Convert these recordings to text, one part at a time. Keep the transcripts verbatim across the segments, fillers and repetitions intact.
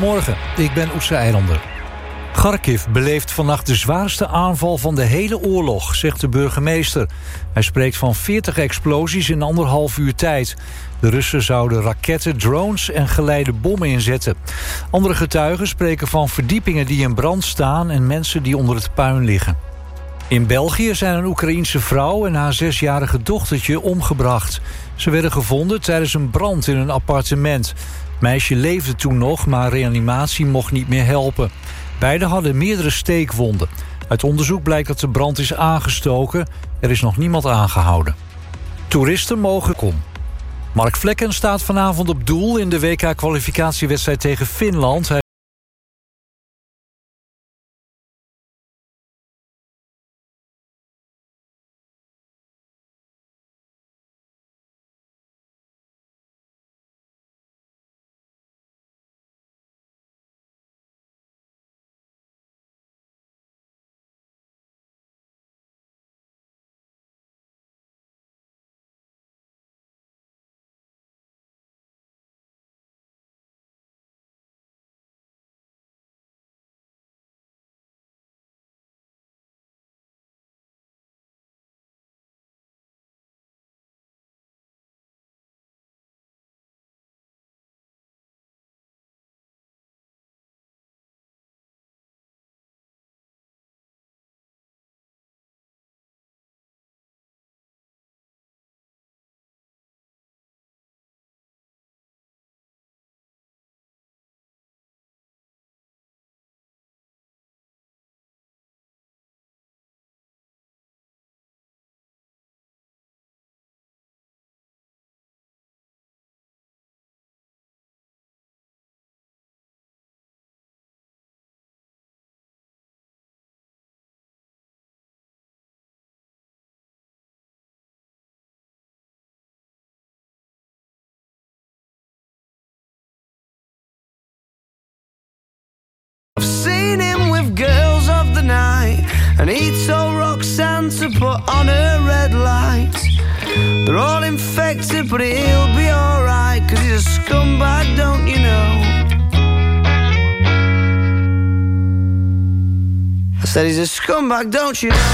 Goedemorgen, ik ben Oetse Eilander. Kharkiv beleeft vannacht de zwaarste aanval van de hele oorlog, zegt de burgemeester. Hij spreekt van veertig explosies in anderhalf uur tijd. De Russen zouden raketten, drones en geleide bommen inzetten. Andere getuigen spreken van verdiepingen die in brand staan en mensen die onder het puin liggen. In België zijn een Oekraïense vrouw en haar zesjarige dochtertje omgebracht. Ze werden gevonden tijdens een brand in een appartement. Het meisje leefde toen nog, maar reanimatie mocht niet meer helpen. Beiden hadden meerdere steekwonden. Uit onderzoek blijkt dat de brand is aangestoken. Er is nog niemand aangehouden. Toeristen mogen kom. Mark Vlekken staat vanavond op doel in de W K-kwalificatiewedstrijd tegen Finland. Hij I've seen him with girls of the night, and he told Roxanne to put on her red lights. They're all infected, but he'll be alright, 'cause he's a scumbag, don't you know? I said he's a scumbag, don't you know?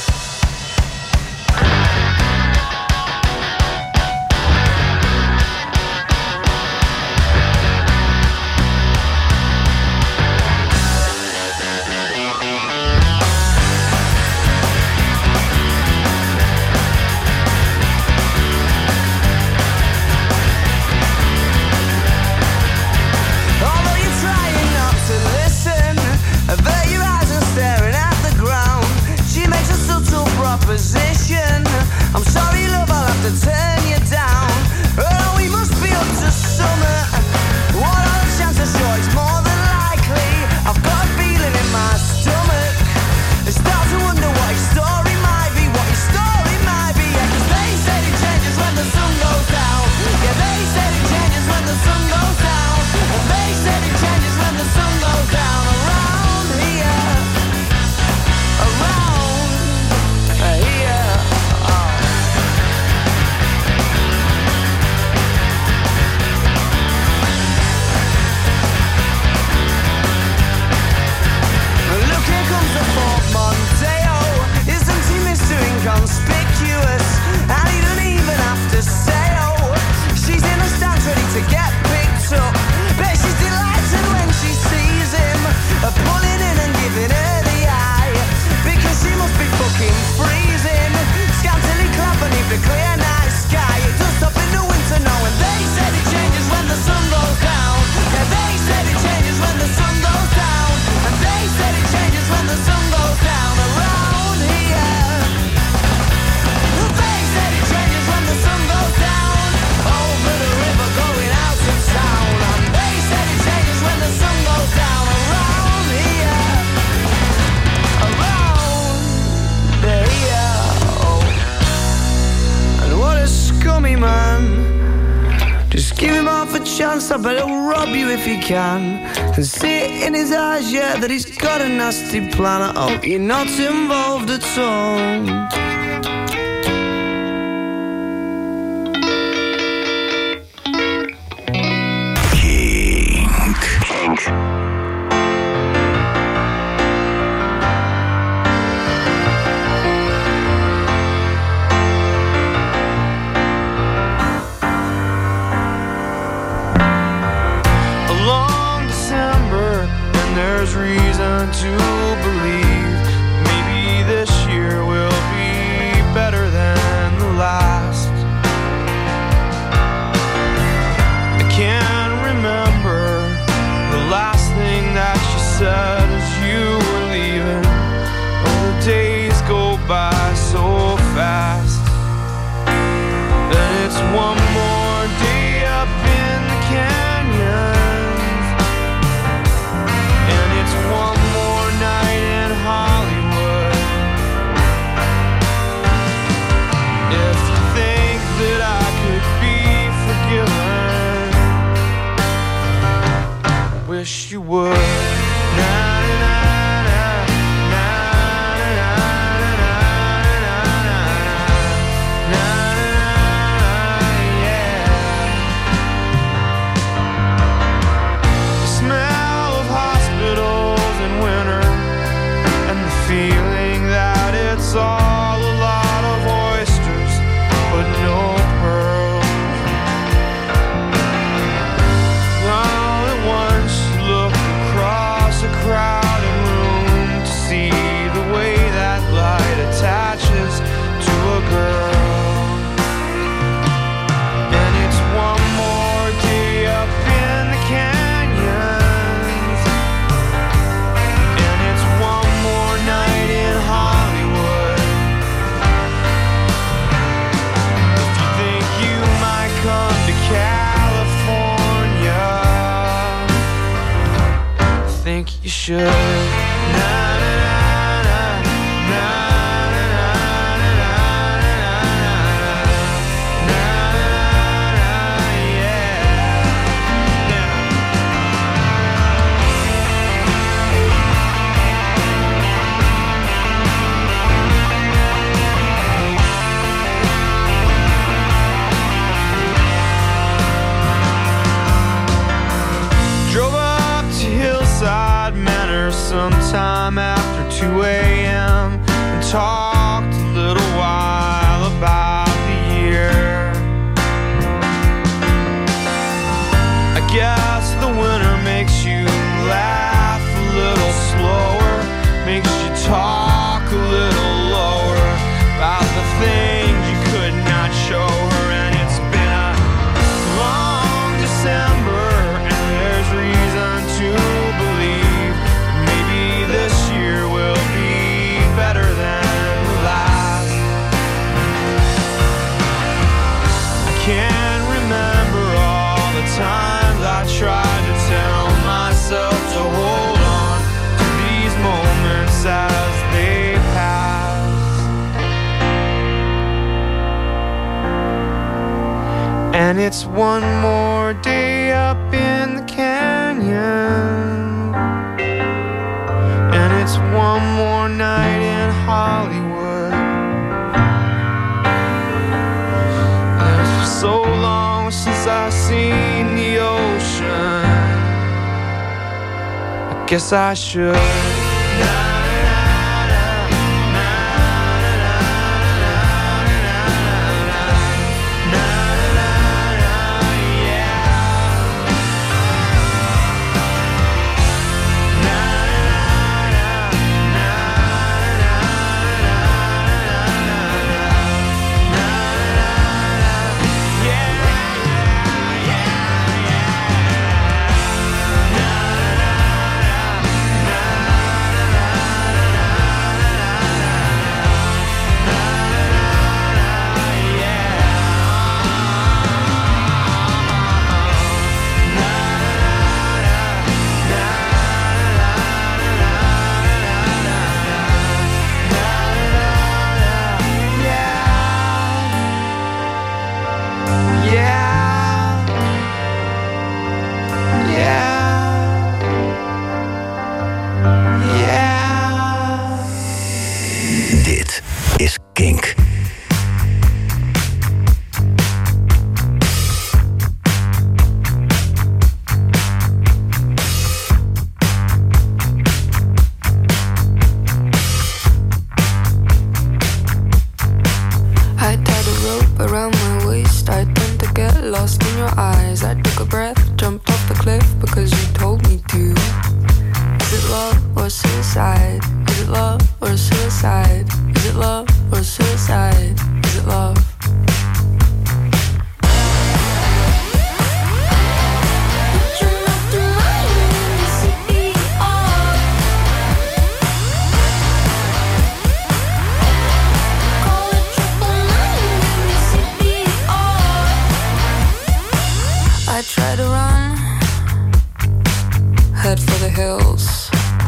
Position. I'm sorry, love, I'll have to turn you down. Oh, we must be up to summer. What are the chances? Sure, it's more than likely. I've got a feeling in my stomach. I start to wonder what his story might be, what his story might be. Yeah, 'cause they said it changes when the sun goes down. Yeah, they said it changes when the sun goes down. And they said it changes when the sun goes down. Around here, around. Conspicuous, and he don't even have to say oh. She's in the stands ready to get picked up, but she's delighted when she sees him, pulling in and giving her the eye, because she must be fucking freezing, scantily clad beneath the clear night sky. It does stop in the winter now, and they said it changes when the sun goes down. Yeah, they said it changes when the sun goes down, and they said it changes when the sun goes down. Around here, over the river going out of town, and they said it changes when the sun goes down. Around here, around here, oh. And what a scummy man. Just give him half a chance, I bet he'll rob you if he can. And see it in his eyes, yeah, that he's got a nasty plan. I hope you're not involved at all. Kink. reason to believe maybe this year will be better than the last. I can't remember the last thing that you said as you were leaving. Oh, the days go by so fast, and it's one more day up in the canyons, and it's one more night in Hollywood. If you think that I could be forgiven, I wish you would. Na, na, na. Feeling that it's all a lot of oysters, but no pearls. All at once you look across a crowded room to see the way that light attaches to a girl. And it's one more day up in the canyons, and it's one more night in Hollywood. If you think you might come to California, I think you should. Na, na, na, na, na, na, na, na, na, yeah. Drove up to Hillside Manor sometime after two a.m. and talked a little while about the year. I guess the winter makes you laugh a little slower, makes you talk a little lower about the things you could not show her. And it's been a long December, and there's reason to believe maybe this year will be better than the last. I can't remember all the times I tried to tell myself to hold on to these moments as they pass. And it's one more day up in the canyon, and it's one more night in Hollywood. And it's so long since I've seen the ocean, I guess I should. Na, breath, jumped off the cliff because you told me to. Is it love or or suicide? Is it love or suicide? Is it love or suicide? Is it love? I try to run, head for the hills.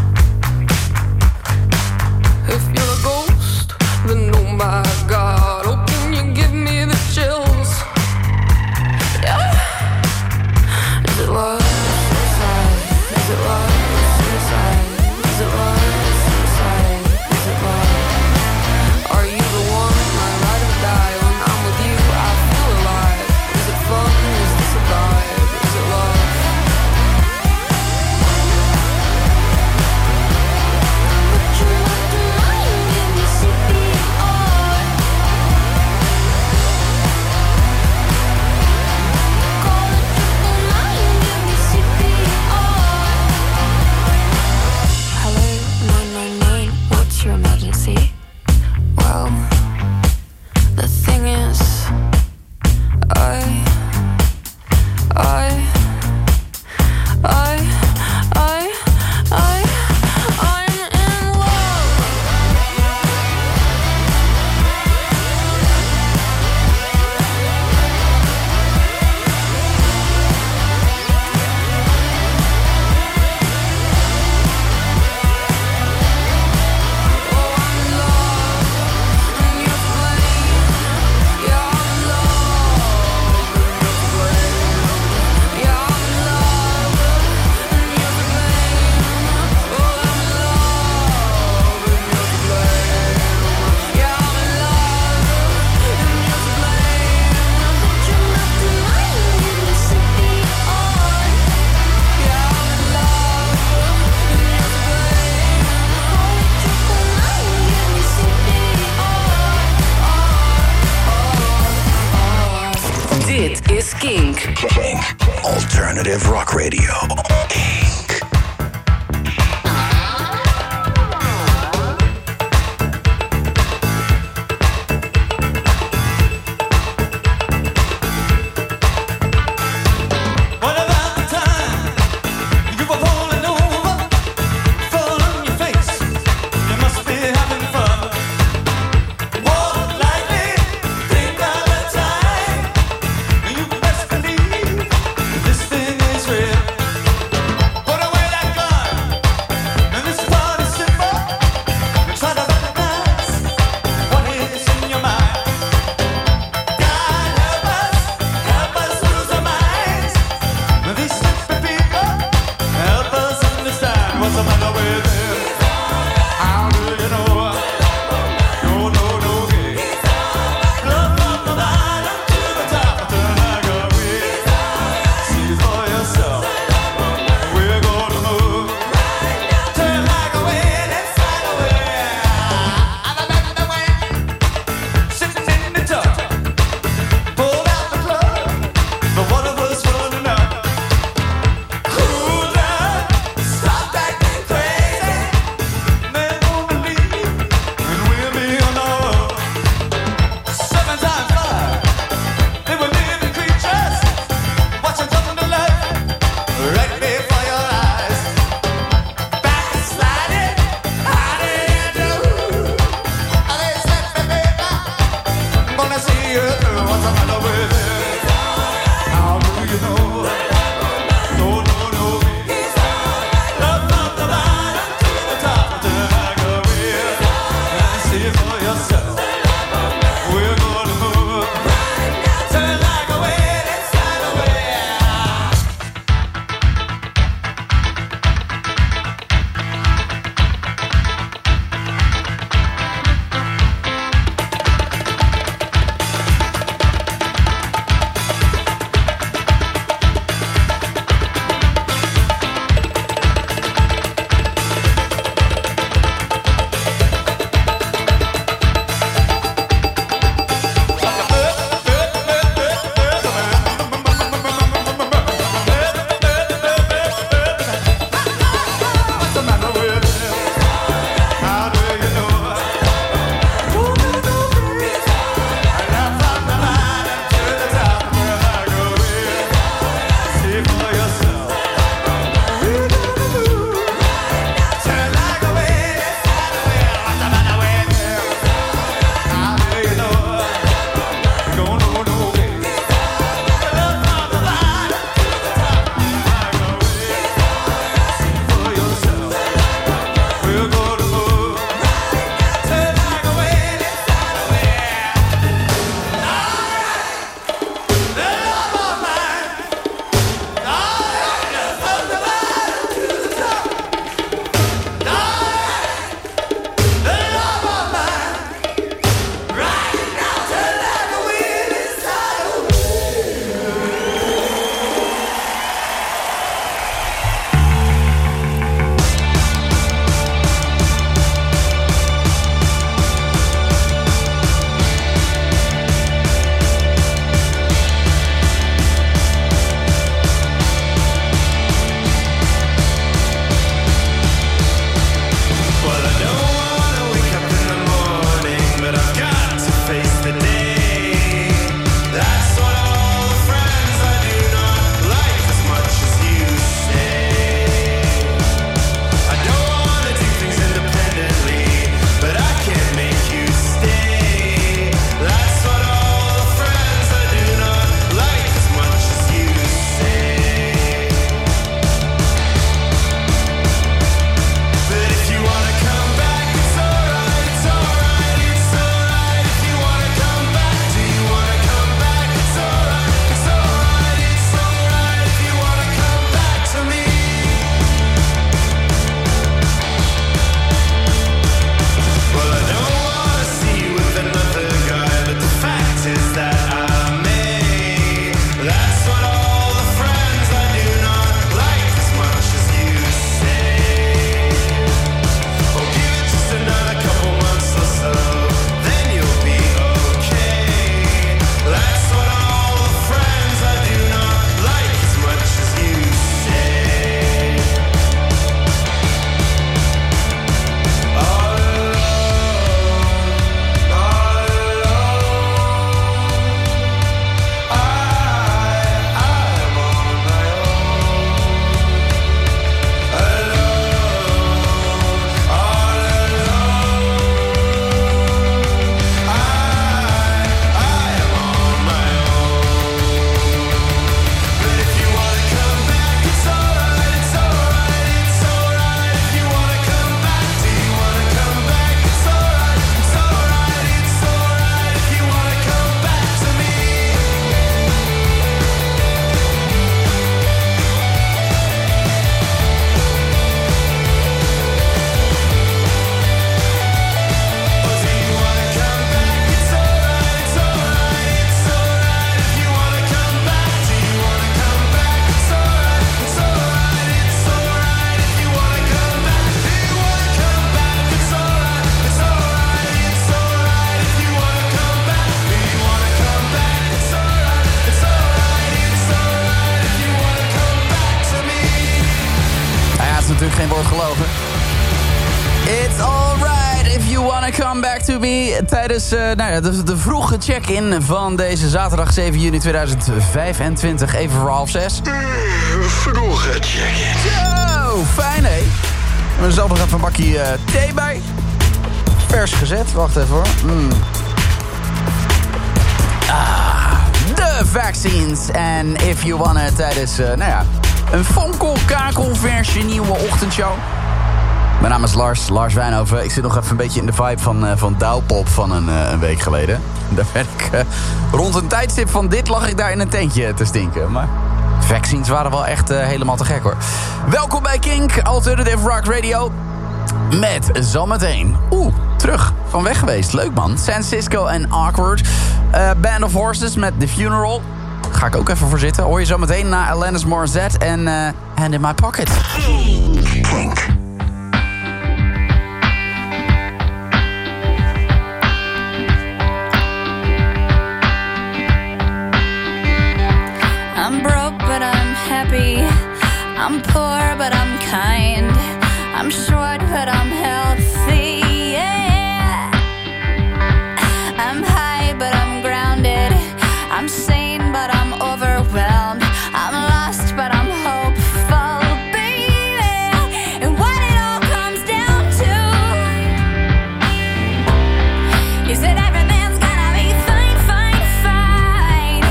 If you're a ghost, then oh my God, oh can you give me the chills? Yeah. Is it love or suicide? Is it love or suicide? Is it love or suicide? Is it love? Are you the one, my ride or die? When I'm with you, I feel alive. Is it fun? Is this a vibe? Is it love? Put your left in mine, give me C P R. Call it triple nine, give me C P R. Hello, nine nine nine, what's your emergency? Well, the thing is, I, I, I, I, I, I'm in love. Oh, I'm in love, and you're to blame. Yeah, I'm in love, and you're to blame. Yeah, I'm in love, and you're to blame. Oh, I'm in love, and you're to blame. Yeah, I'm in love, and you're to blame. Put your left in mine, give me C P R. Yeah, I'm in love, and you're to blame. Call it triple nine, give me C P R. Dit is Kink. King. Alternative Rock Radio. Kink. What about the time you were rolling over, fall on your face? You must be having fun. Walk lightly, think of the time. You best believe this thing is real. Put away that gun, and this party's simple. Try to recognize what is in your mind. God help us, help us lose our minds. These stupid people help us understand what's the matter with him. How do you know? No, no, no, okay. Love from the bottom to the top, turn like a wheel. See for yourself. We're gonna move. Turn like a wheel, let's ride away. I'm another way. Sitting in the tub, pulled out the plug. The water was running out. Cool down, stop acting crazy. Wanna Come Back To Me tijdens uh, nou ja, de, de vroege check-in van deze zaterdag zeven juni tweeduizend vijfentwintig. Even voor half zes. Vroege check-in. Zo, fijn hé. We hebben er zelf nog even een bakje uh, thee bij. Vers gezet, wacht even hoor. Mm. Ah, de vaccines. En if you wanna tijdens, uh, nou ja, een fonkel-kakel-versie nieuwe ochtendshow. Mijn naam is Lars, Lars Wijnhoven. Ik zit nog even een beetje in de vibe van, uh, van Douwpop van een, uh, een week geleden. Daar werd ik, uh, rond een tijdstip van dit lag ik daar in een tentje te stinken. Maar vaccines waren wel echt uh, helemaal te gek hoor. Welkom bij Kink, Alternative Rock Radio. Met zometeen, oeh, terug, van weg geweest. Leuk man, San Cisco en Awkward. Uh, Band of Horses met The Funeral. Ga ik ook even voor zitten. Hoor je zometeen na Alanis Morissette en uh, Hand in My Pocket. Kink. I'm broke, but I'm happy. I'm poor, but I'm kind. I'm short, but I'm healthy, yeah. I'm high, but I'm grounded. I'm sane, but I'm overwhelmed. I'm lost, but I'm hopeful, baby. And what it all comes down to is that everything's gonna be fine, fine, fine.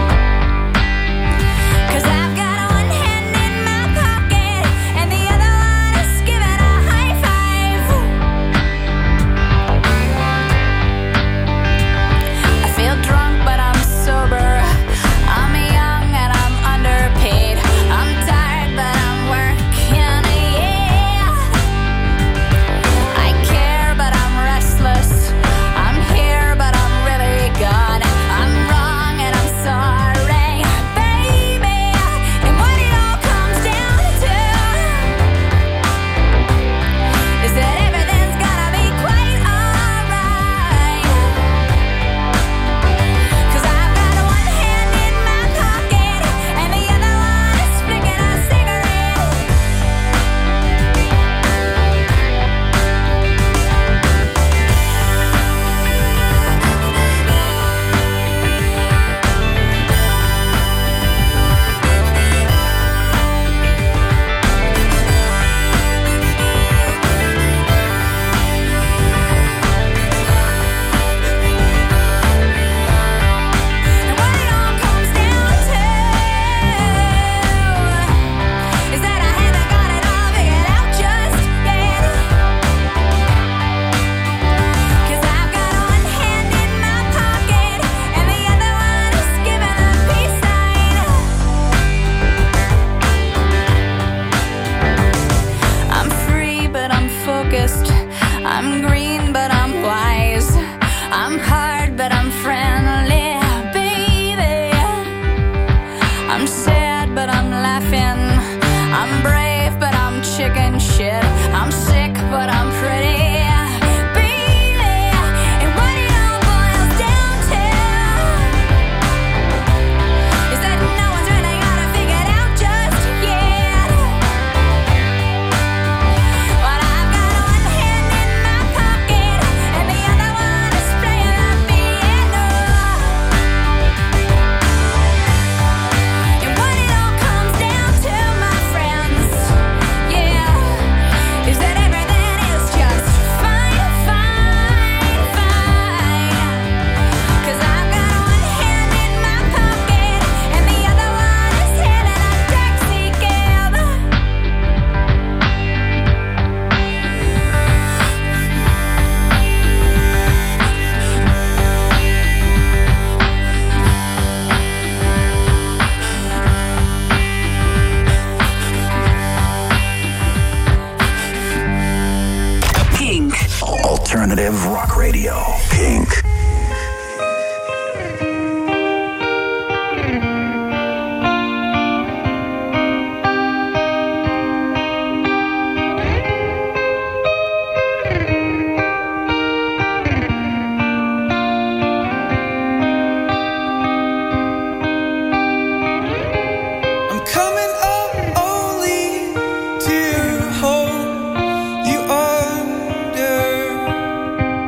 'Cause I've got one hand in my pocket and the other one is giving a high five. I feel drunk, but I'm sober. I'm young and I'm underpaid. I'm tired, but I'm working, yeah. I care, but I'm restless. I'm here, but I'm really gone. I'm wrong and I'm sorry, baby. And what it all comes down to is that everything's gonna be quite alright. 'Cause I've got one hand in my pocket and the other one is flicking a cigarette. And what it all comes down to is that I haven't got it all figured out just yet. 'Cause I've got one hand in my pocket and the other one is giving a peace sign. I'm free, but I'm focused. I'm green, but I'm wise. I'm hard, but I'm friendly, baby. I'm sad, but I'm laughing. I'm brave, but I'm chicken shit. I'm sick, but I'm pretty, baby. And what it all boils down to is that no one's really got it figured out just yet. But I've got one hand in my pocket and the other one is playing the piano. And what it all comes down to, my friends, yeah, is that everything is just fine, fine, fine. 'Cause I've got one hand in my pocket and the other one is hailing a taxi cab. Kink. Alternative Rock Radio. Kink. I'm coming up only to hold you under.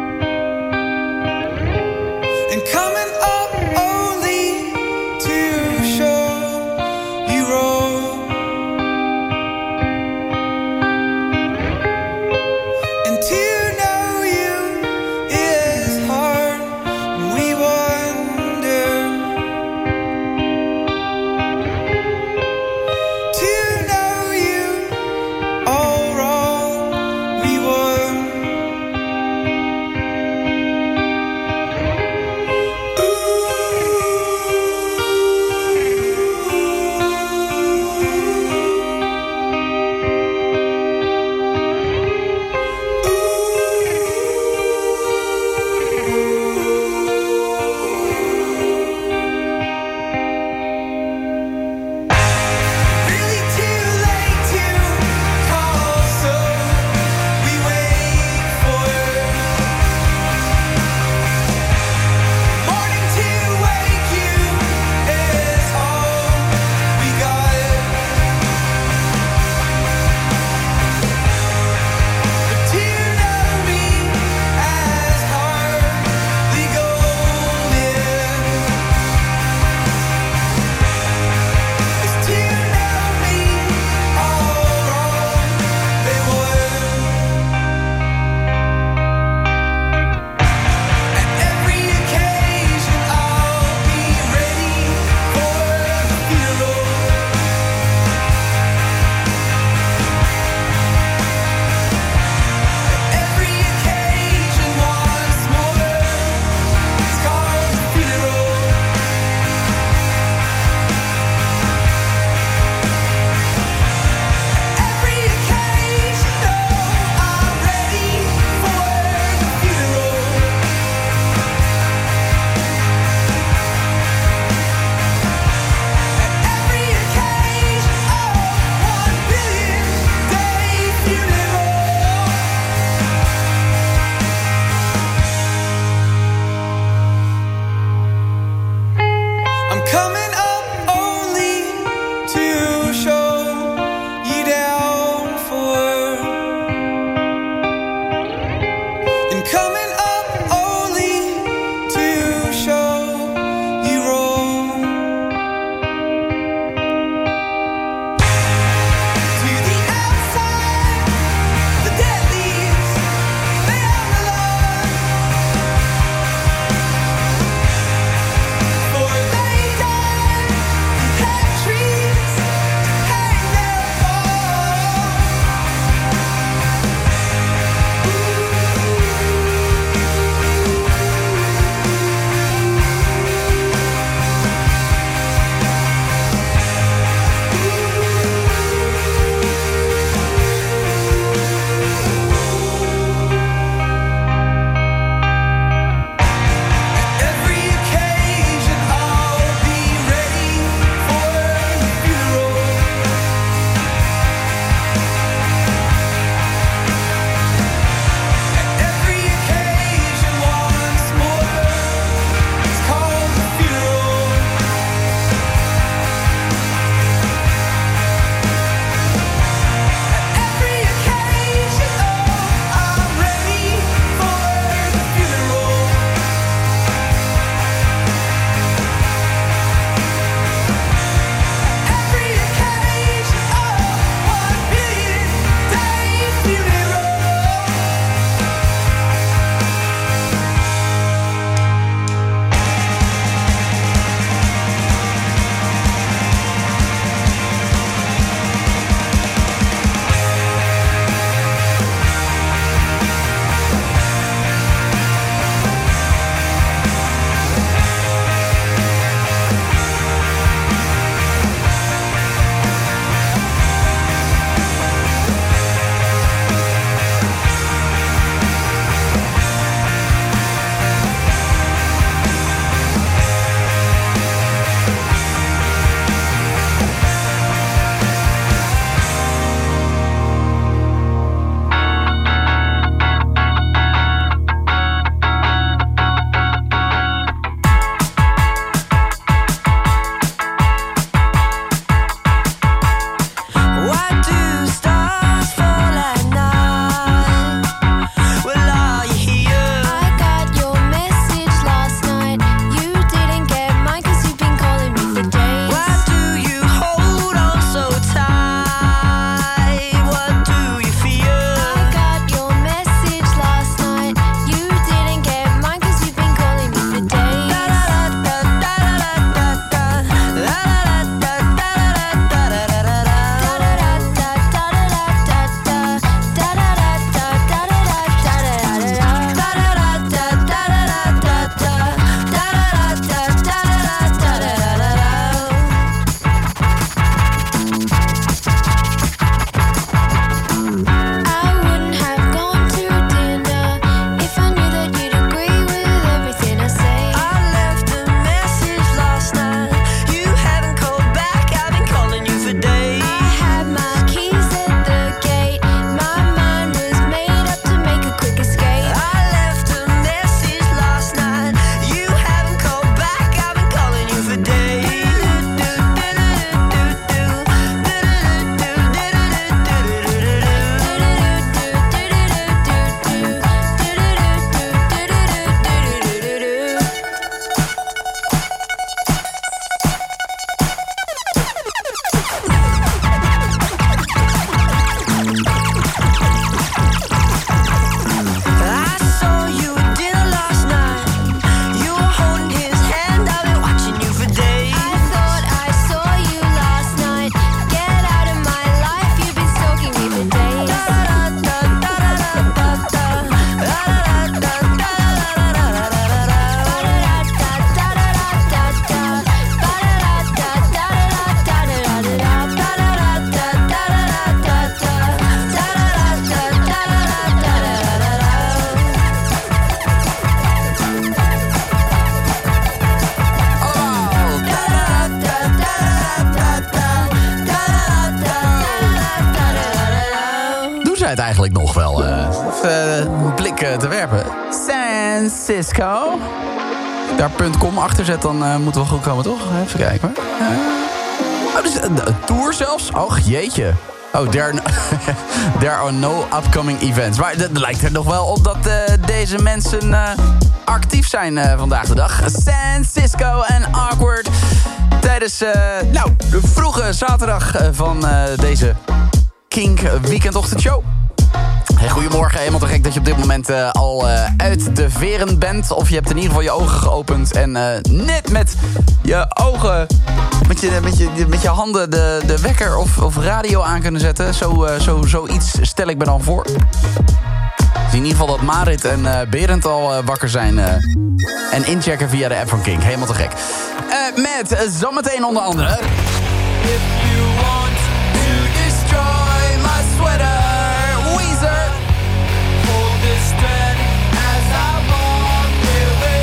eigenlijk nog wel uh, even een blik uh, te werpen. San Cisco. Daar .com achter zet, dan uh, moeten we goed komen, toch? Even kijken hoor. Uh, oh, dus een uh, tour zelfs? Och, jeetje. Oh, there are, no, there are no upcoming events. Maar het lijkt er nog wel op dat uh, deze mensen uh, actief zijn uh, vandaag de dag. San Cisco en Awkward. Tijdens uh, nou, de vroege zaterdag uh, van uh, deze Kink Weekendochtendshow. Hey, goedemorgen, helemaal te gek dat je op dit moment uh, al uh, uit de veren bent. Of je hebt in ieder geval je ogen geopend en uh, net met je ogen, met je, met je, met je handen de, de wekker of, of radio aan kunnen zetten. Zo, uh, zo, zoiets stel ik me dan voor. Dus in ieder geval dat Marit en uh, Berend al uh, wakker zijn uh, en inchecken via de app van Kink. Helemaal te gek. Uh, met uh, zometeen onder andere... If you want to destroy my sweater, Weezer. Hold this thread as I walk away.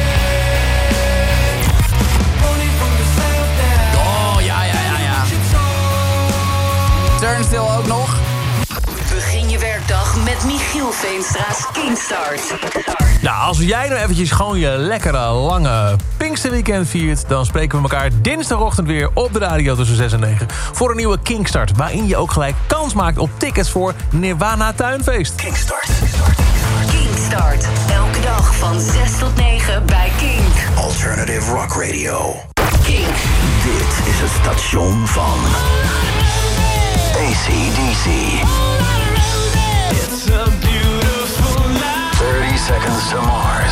Only from yourself down. Oh, ja, ja, ja, ja. Turnstill ook nog. Begin je werkdag met Michiel Veenstra's Kinkstart. Nou, als jij nou eventjes gewoon je lekkere, lange Pinksterweekend viert... dan spreken we elkaar dinsdagochtend weer op de radio tussen zes en negen... voor een nieuwe Kinkstart, waarin je ook gelijk kans maakt op tickets voor Nirvana Tuinfeest. Kinkstart. Kinkstart. Elke dag van zes tot negen bij Kink. Alternative Rock Radio. Kink. Dit is het station van A C D C. It's a beautiful night. thirty Seconds to Mars.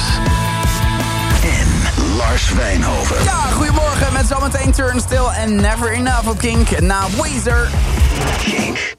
En Lars Wijnhoven. Ja, goedemorgen met zometeen Turnstill en Never Enough op Kink na Weezer. Kink.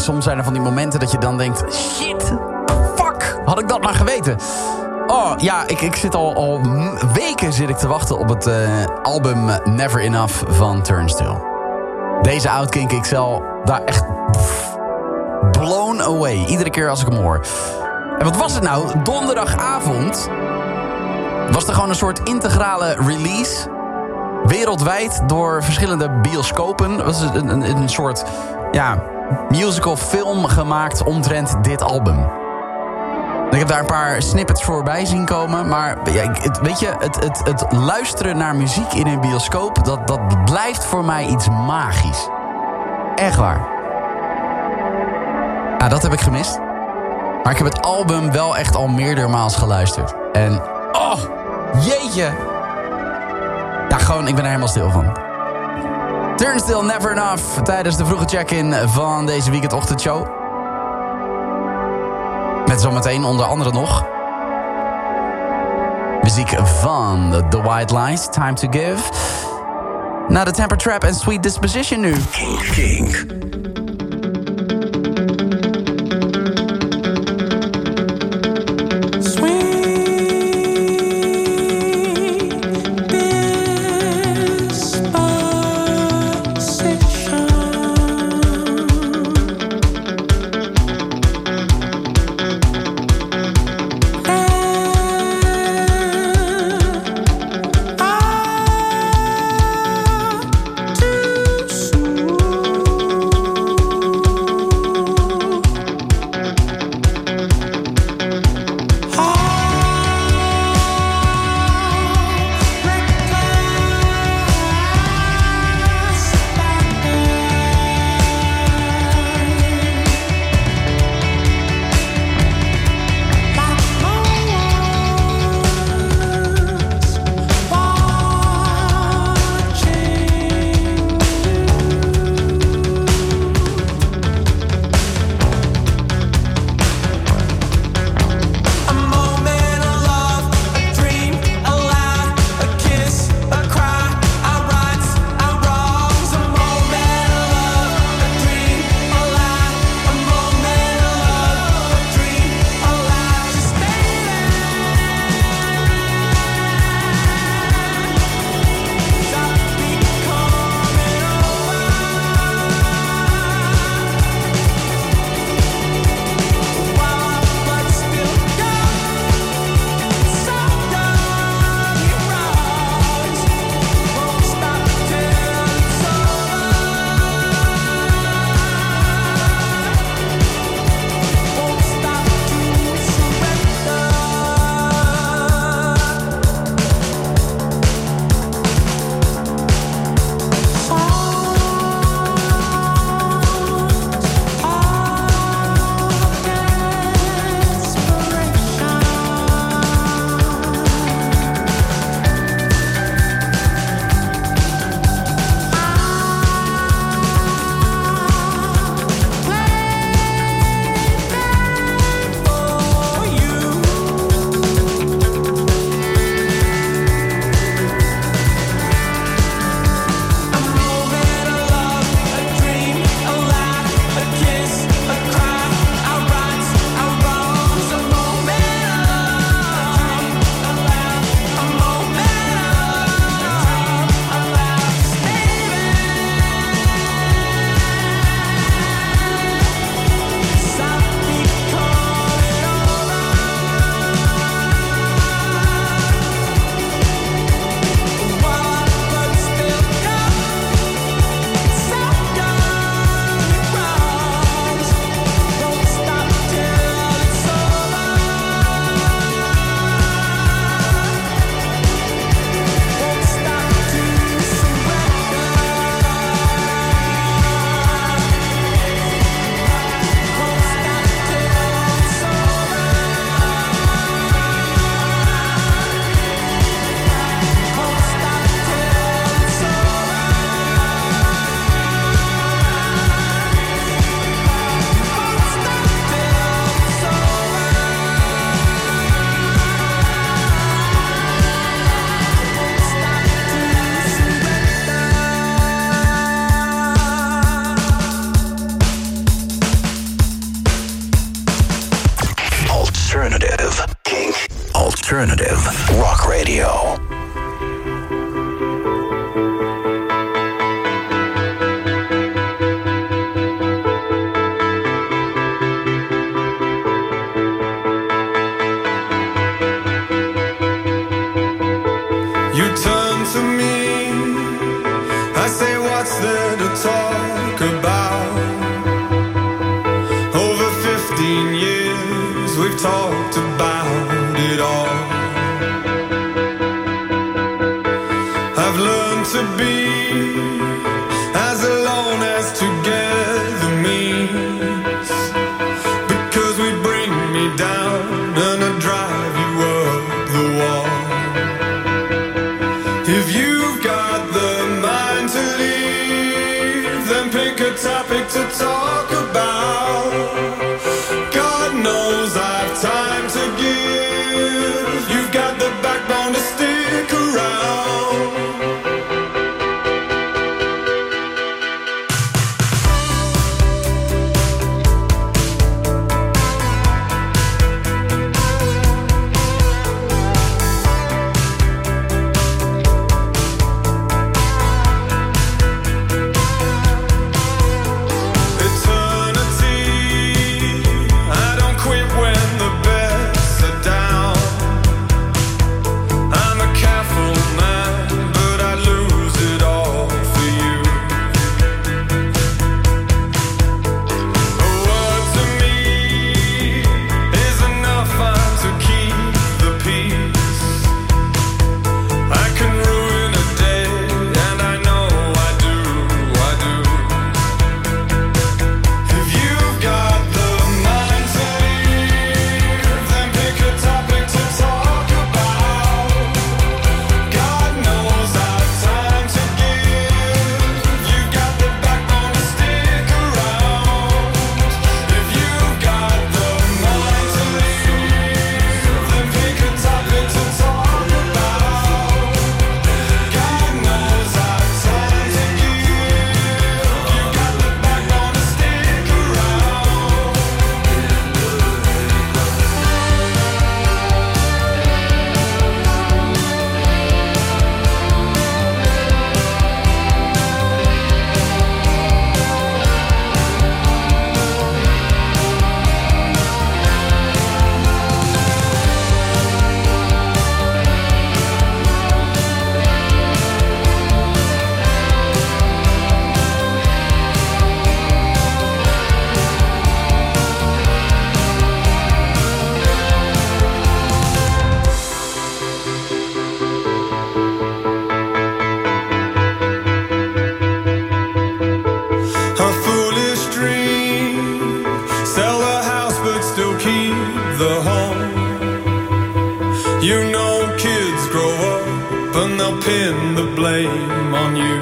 soms zijn er van die momenten dat je dan denkt... Shit, fuck, had ik dat maar geweten. Oh, ja, ik, ik zit al, al weken zit ik te wachten op het uh, album Never Enough van Turnstile. Deze Outkink X L, daar echt pff, blown away. Iedere keer als ik hem hoor. En wat was het nou? Donderdagavond was er gewoon een soort integrale release. Wereldwijd door verschillende bioscopen. Het was een, een, een soort ja, musical film gemaakt omtrent dit album. Ik heb daar een paar snippets voorbij zien komen. Maar ja, het, weet je, het, het, het luisteren naar muziek in een bioscoop... Dat, dat blijft voor mij iets magisch. Echt waar. Nou, dat heb ik gemist. Maar ik heb het album wel echt al meerdermaals geluisterd. En, oh, jeetje. Ja, gewoon, ik ben er helemaal stil van. Turnstile, Never Enough. Tijdens de vroege check-in van deze weekendochtendshow. Met zometeen onder andere nog muziek van The White Lies, Time to Give. Na de Temper Trap en Sweet Disposition nu. Kink, kink. Too soon. to be as alone as together means, because we bring me down and I drive you up the wall. If you've got the mind to leave, then pick a topic to talk about. God knows I've time to give. You've got the backbone to stick around. Pin the blame on you.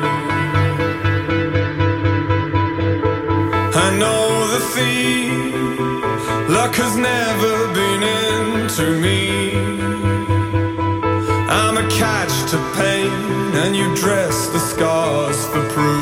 I know the theme, luck has never been into me. I'm a catch to pain, and you dress the scars for proof.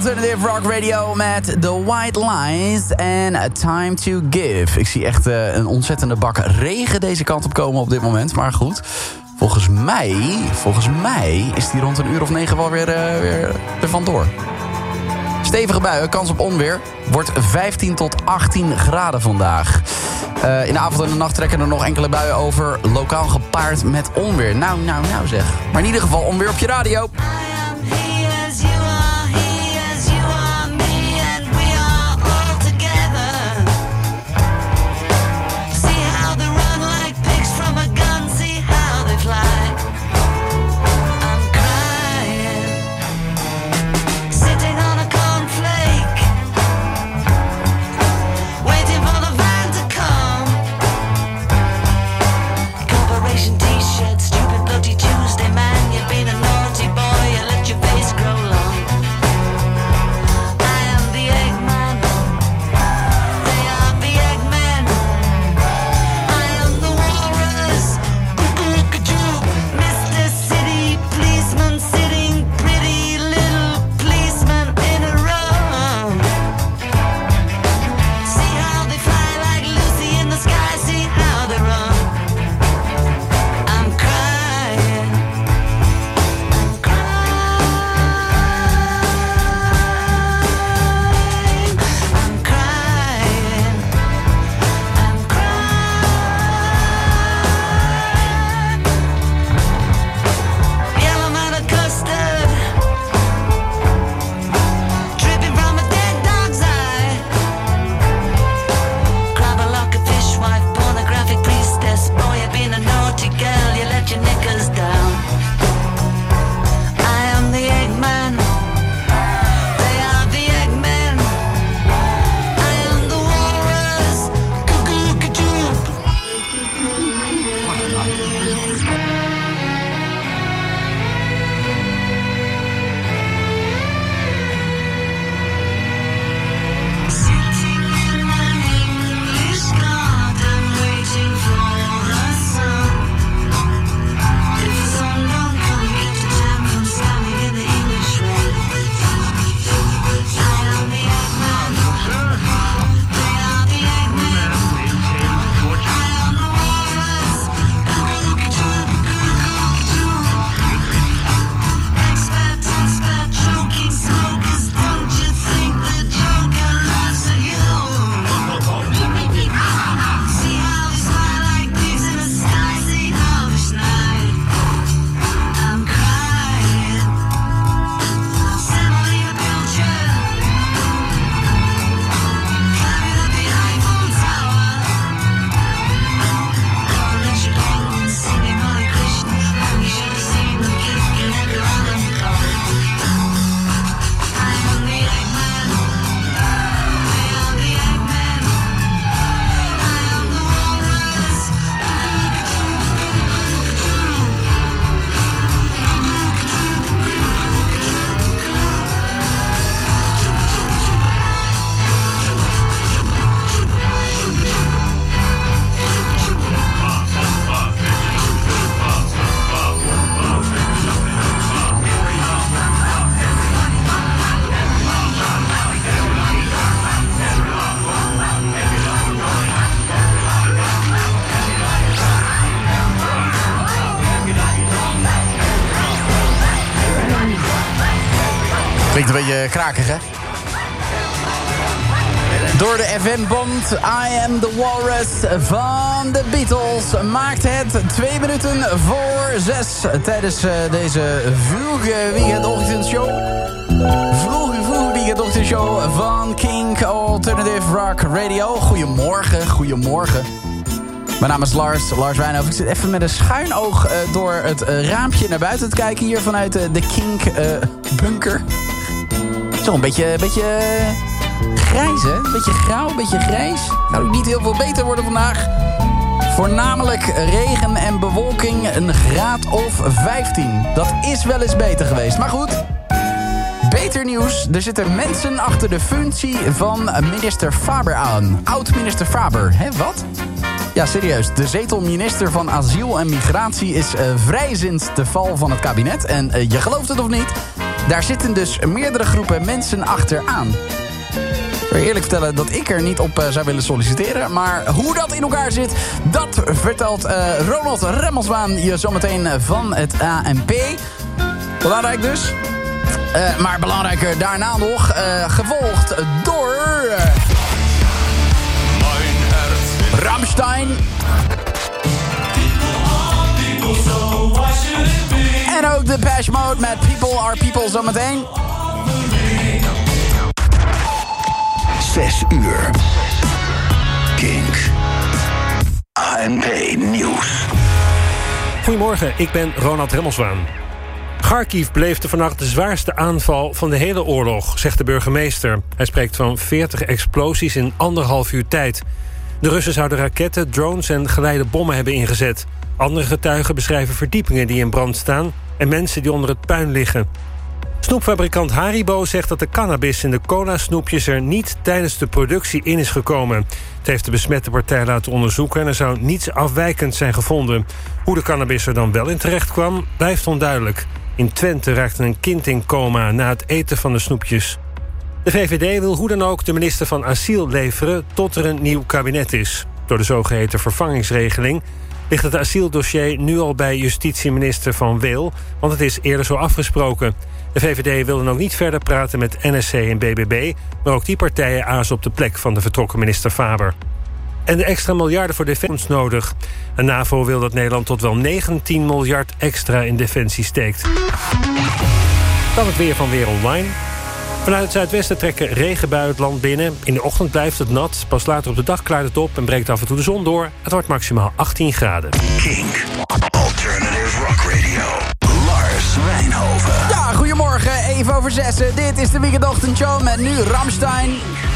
Alternative Rock Radio met The White Lies en Time to Give. Ik zie echt uh, een ontzettende bak regen deze kant op komen op dit moment. Maar goed, volgens mij, volgens mij is die rond een uur of negen wel weer, uh, weer er vandoor. Stevige buien, kans op onweer. Wordt vijftien tot achttien graden vandaag. Uh, in de avond en de nacht trekken er nog enkele buien over. Lokaal gepaard met onweer. Nou, nou, nou zeg. Maar in ieder geval onweer op je radio. Klinkt een beetje krakig, hè? Door de F M-band I Am The Walrus van de Beatles maakt het twee minuten voor zes tijdens uh, deze vroege weekendochtendshow. Vroege, vroege weekendochtendshow van King Alternative Rock Radio. Goedemorgen, goedemorgen. Mijn naam is Lars, Lars Wijnhoven. Ik zit even met een schuin oog uh, door het uh, raampje naar buiten te kijken hier vanuit uh, de King uh, bunker. Zo een beetje, een beetje grijs, hè? Een beetje grauw, een beetje grijs. Zou ook niet heel veel beter worden vandaag. Voornamelijk regen en bewolking, een graad of vijftien. Dat is wel eens beter geweest, maar goed. Beter nieuws, er zitten mensen achter de functie van minister Faber aan. Oud-minister Faber, hè, wat? Ja, serieus. De zetelminister van Asiel en Migratie is uh, vrij sinds de val van het kabinet. En uh, je gelooft het of niet, Daar zitten dus meerdere groepen mensen achteraan. Ik wil je eerlijk vertellen dat ik er niet op uh, zou willen solliciteren. Maar hoe dat in elkaar zit, dat vertelt uh, Ronald Remmelswaan je zometeen van het A N P. Belangrijk dus. Uh, maar belangrijker daarna nog, uh, gevolgd door... Uh, Rammstein. En ook de Depeche Mode met People Are People zometeen. Zes uur. Kink. A N P Nieuws. Goedemorgen, ik ben Ronald Remmelswaan. Kharkiv beleefde vannacht de zwaarste aanval van de hele oorlog, zegt de burgemeester. Hij spreekt van veertig explosies in anderhalf uur tijd. De Russen zouden raketten, drones en geleide bommen hebben ingezet. Andere getuigen beschrijven verdiepingen die in brand staan en mensen die onder het puin liggen. Snoepfabrikant Haribo zegt dat de cannabis in de cola-snoepjes er niet tijdens de productie in is gekomen. Het heeft de besmette partij laten onderzoeken en er zou niets afwijkends zijn gevonden. Hoe de cannabis er dan wel in terecht kwam, blijft onduidelijk. In Twente raakte een kind in coma na het eten van de snoepjes. De V V D wil hoe dan ook de minister van Asiel leveren tot er een nieuw kabinet is. Door de zogeheten vervangingsregeling ligt het asieldossier nu al bij justitieminister Van Weel, want het is eerder zo afgesproken. De V V D wil dan ook niet verder praten met N S C en B B B, maar ook die partijen azen op de plek van de vertrokken minister Faber. En de extra miljarden voor defensie nodig. De NAVO wil dat Nederland tot wel negentien miljard extra in defensie steekt. Dan het weer van Weer Online. Vanuit het zuidwesten trekken regenbuien het land binnen. In de ochtend blijft het nat. Pas later op de dag klaart het op en breekt af en toe de zon door. Het wordt maximaal achttien graden. Kink. Alternative Rock Radio. Lars Wijnhoven. Ja, goedemorgen. Even over zessen. Dit is de weekendochtendshow met nu Rammstein.